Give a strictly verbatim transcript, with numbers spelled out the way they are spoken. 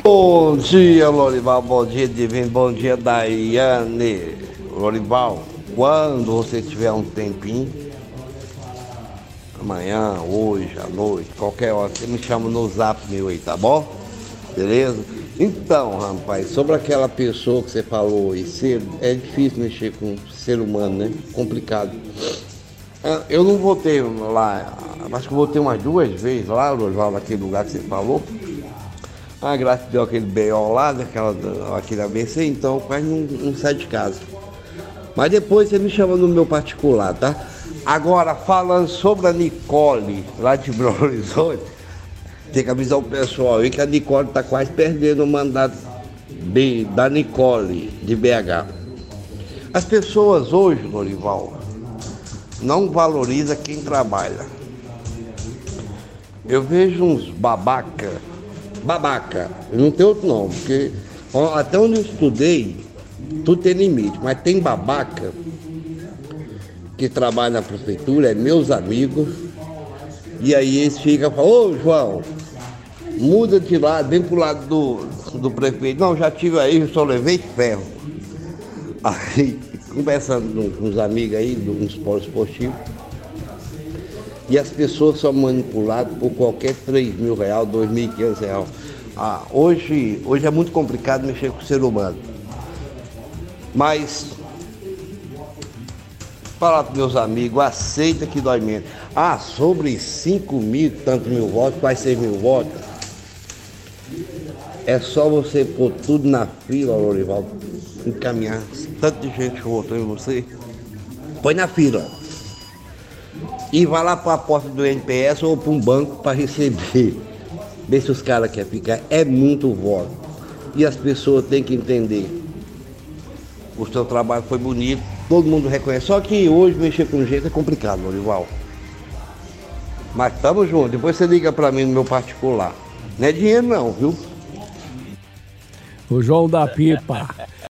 Bom dia, Lorival. Bom dia, Divino. Bom dia, Daiane. Lorival, quando você tiver um tempinho, amanhã, hoje, à noite, qualquer hora, você me chama no zap meu aí, tá bom? Beleza? Então, rapaz, sobre aquela pessoa que você falou aí cedo, é difícil mexer com ser humano, né? Complicado. Eu não voltei lá, acho que eu voltei umas duas vezes lá, Lorival, naquele lugar que você falou. A Graça deu aquele B O lá, daquela, aquele A V C, então quase não, não sai de casa. Mas depois você me chama no meu particular, tá? Agora, falando sobre a Nicole, lá de Belo Horizonte, tem que avisar o pessoal aí que a Nicole tá quase perdendo o mandato B, da Nicole, de B H. As pessoas hoje, Lorival, não valorizam quem trabalha. Eu vejo uns babaca, babaca, não tem outro nome, porque até onde eu estudei, tudo tem limite, mas tem babaca que trabalha na prefeitura, é meus amigos, e aí eles ficam falando, ô João, muda de lado, vem pro lado do, do prefeito. Não, já tive aí, eu só levei ferro. Aí, conversando com os amigos aí, nos polos esportivos, e as pessoas são manipuladas por qualquer três mil reais, dois mil e quinhentos reais. Ah, hoje, hoje é muito complicado mexer com o ser humano. Mas, falar para meus amigos, aceita que dói menos. Ah, sobre cinco mil, tantos mil votos, quase seis mil votos, é só você pôr tudo na fila, Lorival, encaminhar. Tanta gente votou em você, põe na fila. E vai lá para a porta do N P S ou para um banco para receber. Vê se os caras querem ficar. É muito voto. E as pessoas têm que entender. O seu trabalho foi bonito, todo mundo reconhece. Só que hoje mexer com jeito é complicado, Lorival. Mas tamo junto. Depois você liga para mim no meu particular. Não é dinheiro não, viu? O João da Pipa.